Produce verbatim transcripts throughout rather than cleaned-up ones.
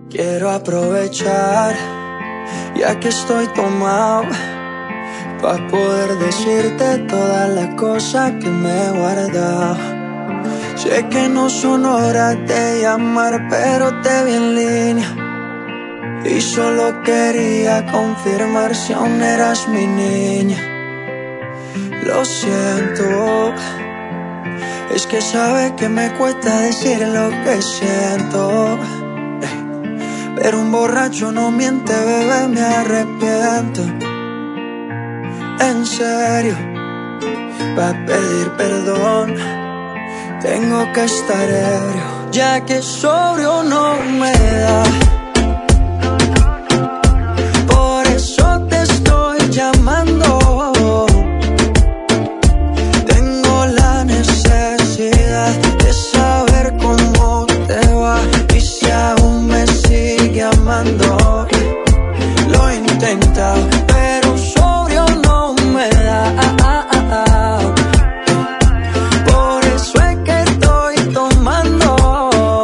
Quiero aprovechar, ya que estoy tomado, pa' poder decirte todas las cosas que me he guardado. Sé que no son horas de llamar, pero te vi en línea y solo quería confirmar si aún eras mi niña. Lo siento, es que sabes que me cuesta decir lo que siento, pero un borracho no miente, bebé, me arrepiento. En serio, pa' pedir perdón tengo que estar ebrio, ya que sobrio no me da. Por eso te estoy llamando. Tengo la necesidad de saber cómo te va y si aún me sigue amando. Lo he intentado, pero sobrio no me da. Por eso es que estoy tomando.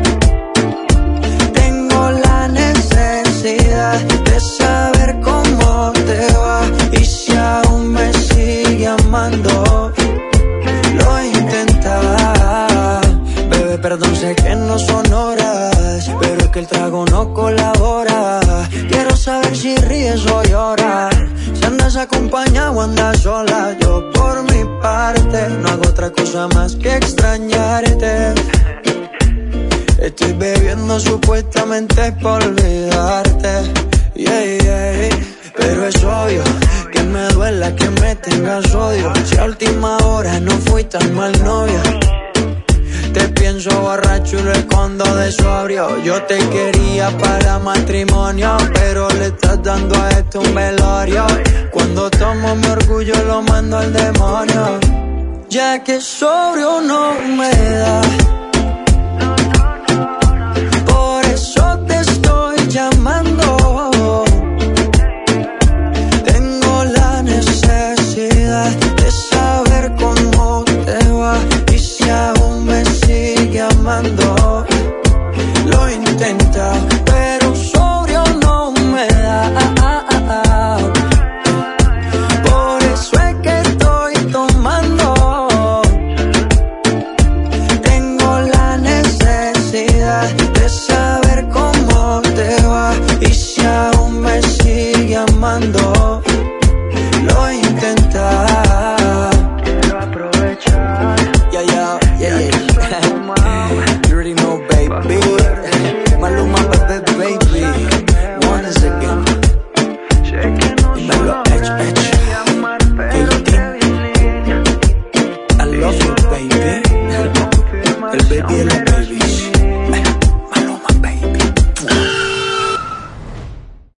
Tengo la necesidad de saber cómo te va y si aún me sigue amando. Lo he intentado, bebé, perdón, sé que no son horas, pero es que el trago no colabora. Quiero saber si ríes o lloras, si andas acompañado o andas sola. Yo por mi parte no hago otra cosa más que extrañarte. Estoy bebiendo supuestamente por olvidarte, yeah, yeah. Pero es obvio que me duela que me tengas odio. Si a última hora no fui tan mal novio, te pienso borracho y lo escondo de sobrio. Yo te quería para matrimonio, pero le estás dando a esto un velorio. Cuando tomo mi orgullo lo mando al demonio, ya que sobrio no me da. Por eso te estoy llamando. Tengo la necesidad de saber cómo te va y si aún me sigue amando. Lo he intentado, pero soy